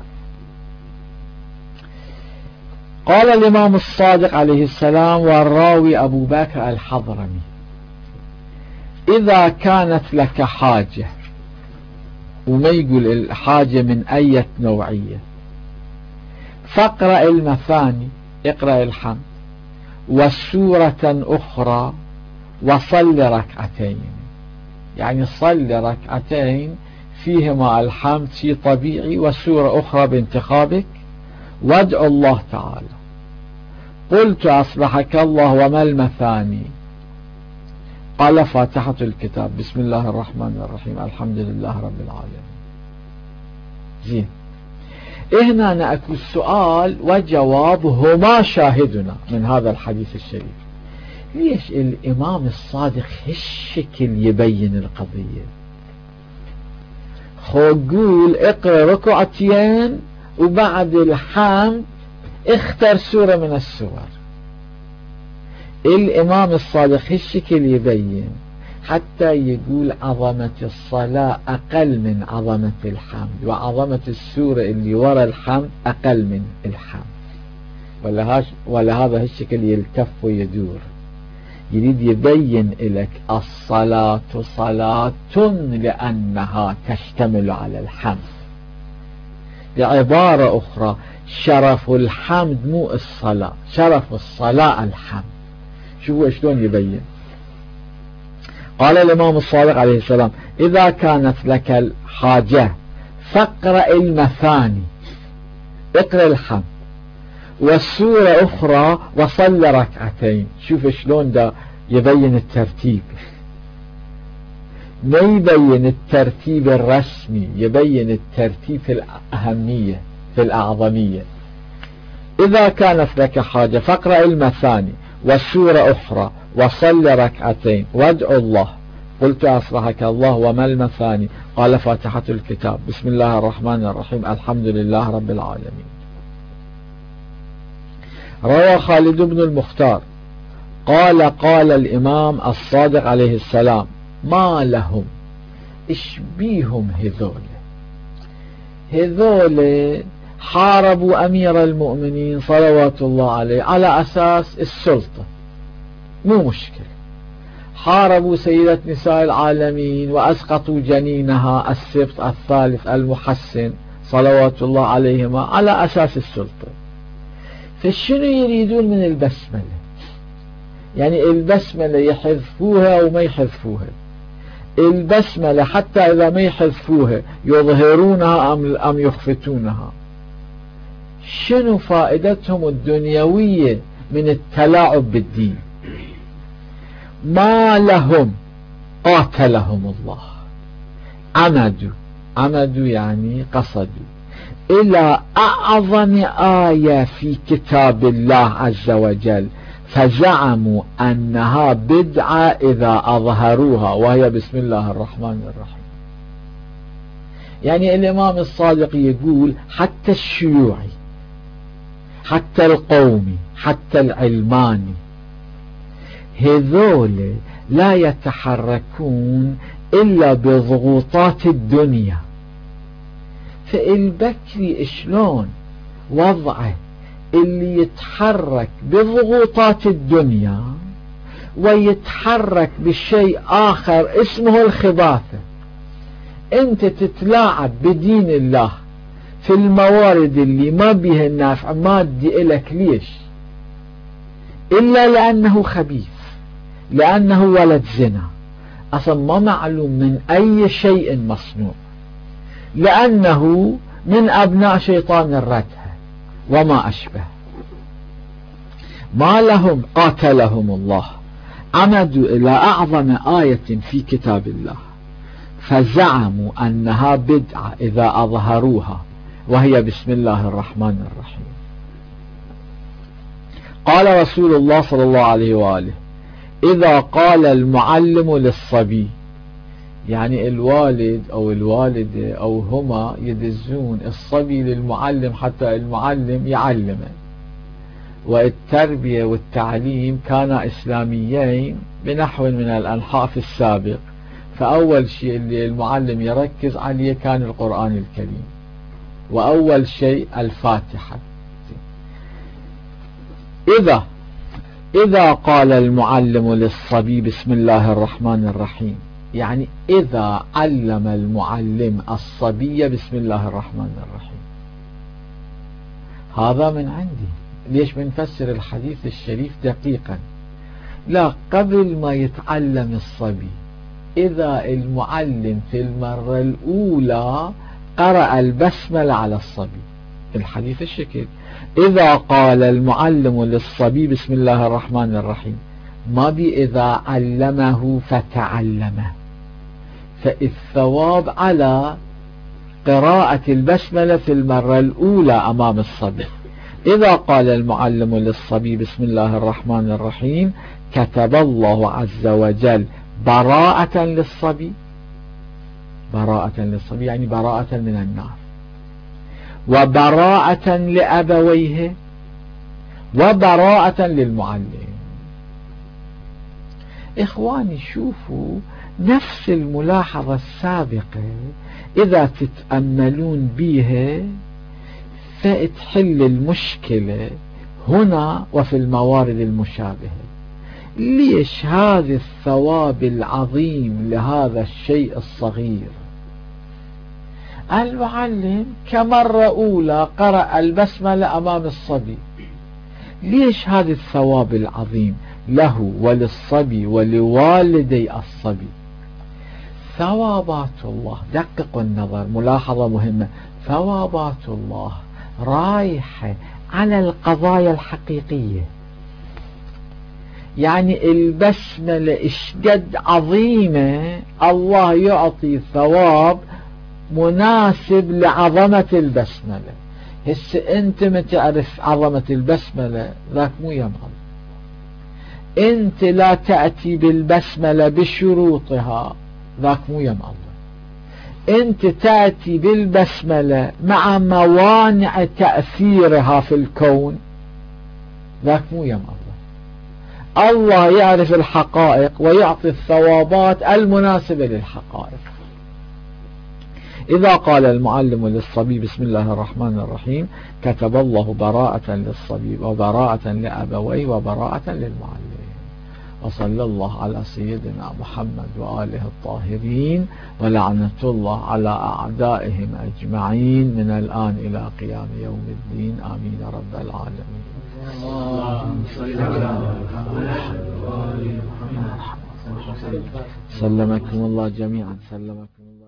قال الإمام الصادق عليه السلام، والراوي أبو بكر الحضرمي: إذا كانت لك حاجة، وما يقول الحاجة من أي نوعية، فاقرأ المثاني، اقرأ الحمد، وسورة أخرى، وصل ركعتين. يعني صل ركعتين فيهما الحمد شيء طبيعي، وسورة أخرى بانتخابك، وادعو الله تعالى. قلت أصلحك الله وما المثاني؟ قال فاتحة الكتاب، بسم الله الرحمن الرحيم، الحمد لله رب العالمين. زين، هنا نأكل السؤال وجواب هما شاهدنا من هذا الحديث الشريف. ليش الإمام الصادق هالشكل يبين القضية؟ قول اقرأ ركعتين وبعد الحمد اختر سورة من السور. الإمام الصادق هالشكل يبين حتى يقول عظمة الصلاة أقل من عظمة الحمد، وعظمة السورة اللي وراء الحمد أقل من الحمد. ولهذا هالشكل يلتف ويدور، يريد يبين لك الصلاة صلاة لأنها تشتمل على الحمد. بعبارة أخرى، شرف الحمد مو الصلاة، شرف الصلاة الحمد. شوفوا شلون يبين. قال الإمام الصادق عليه السلام: إذا كانت لك الحاجة فاقرأ المثاني، اقرأ الحمد، والسورة أخرى، وصل ركعتين. شوف شلون دا يبين الترتيب، ما يبين الترتيب الرسمي، يبين الترتيب في الأهمية، في الأعظمية. إذا كانت لك حاجة فاقرأ المثاني، والسورة أخرى، وصل ركعتين، وادعو الله. قلت أصلحك الله وما المثاني؟ قال فاتحة الكتاب، بسم الله الرحمن الرحيم، الحمد لله رب العالمين. روى خالد بن المختار قال: قال الإمام الصادق عليه السلام: ما لهم، اشبيهم هذول حاربوا أمير المؤمنين صلوات الله عليه على أساس السلطة، مو مشكلة. حاربوا سيدة نساء العالمين وأسقطوا جنينها السبط الثالث المحسن صلوات الله عليهما على أساس السلطة. فشنو يريدون من البسملة؟ يعني البسملة يحذفوها وما يحذفوها. البسملة حتى إذا ما يحذفوها يظهرونها أم يخفتونها. شنو فائدتهم الدنيوية من التلاعب بالدين؟ ما لهم، قاتلهم الله. عمدوا يعني قصدوا إلى أعظم آية في كتاب الله عز وجل، فزعموا أنها بدعة إذا أظهروها، وهي بسم الله الرحمن الرحيم. يعني الإمام الصادق يقول حتى الشيوعي، حتى القومي، حتى العلماني، هذول لا يتحركون إلا بضغوطات الدنيا. فالبكري شلون وضعه اللي يتحرك بضغوطات الدنيا ويتحرك بشيء آخر اسمه الخباثة. انت تتلاعب بدين الله في الموارد اللي ما بها النافع مادي إلك. ليش؟ إلا لأنه خبيث، لأنه ولد زنا، أصلا ما معلوم من أي شيء مصنوع، لأنه من أبناء شيطان الردة وما أشبه. ما لهم، قاتلهم الله، عمدوا إلى أعظم آية في كتاب الله، فزعموا أنها بدعة إذا أظهروها، وهي بسم الله الرحمن الرحيم. قال رسول الله صلى الله عليه وآله: إذا قال المعلم للصبي، يعني الوالد أو الوالدة أو هما يدزون الصبي للمعلم حتى المعلم يعلمه. والتربية والتعليم كانا إسلاميين بنحو من الأنحاء في السابق، فأول شيء اللي المعلم يركز عليه كان القرآن الكريم، وأول شيء الفاتحة. إذا إذا قال المعلم للصبي بسم الله الرحمن الرحيم، يعني إذا علم المعلم الصبي بسم الله الرحمن الرحيم. هذا من عندي. ليش بنفسر الحديث الشريف دقيقا؟ لا، قبل ما يتعلم الصبي، إذا المعلم في المرة الأولى قرأ البسملة على الصبي، الحديث الشكل إذا قال المعلم للصبي بسم الله الرحمن الرحيم، ما بي إذا علمه فتعلمه، فالثواب على قراءة البسملة في المرة الأولى أمام الصبي. إذا قال المعلم للصبي بسم الله الرحمن الرحيم كتب الله عز وجل براءة للصبي، براءة للصبي يعني براءة من النار، وبراءة لأبويه، وبراءة للمعلم. إخواني شوفوا نفس الملاحظة السابقة إذا تتأملون بيها فتحل المشكلة هنا وفي الموارد المشابهة. ليش هذا الثواب العظيم لهذا الشيء الصغير؟ المعلم كمرة أولى قرأ البسملة أمام الصبي، ليش هذا الثواب العظيم له وللصبي ولوالدي الصبي؟ ثوابات الله، دققوا النظر، ملاحظة مهمة، ثوابات الله رايحة على القضايا الحقيقية. يعني البسملة اشقد عظيمة، الله يعطي ثواب مناسب لعظمة البسملة. هسه انت ما تعرف عظمة البسملة ذاك مو يم الله، انت لا تأتي بالبسملة بشروطها ذاك مو يم الله، انت تأتي بالبسملة مع موانع تأثيرها في الكون ذاك مو يم الله. الله يعرف الحقائق ويعطي الثوابات المناسبة للحقائق. إذا قال المعلم للصبي بسم الله الرحمن الرحيم كتب الله براءة للصبي وبراءة لأبويه وبراءة للمعلم. وصلى الله على سيدنا محمد وآله الطاهرين، ولعنة الله على أعدائهم أجمعين من الآن إلى قيام يوم الدين، آمين رب العالمين. اللهم صل على محمد وآل محمد. سلمكم الله جميعا، سلمكم الله.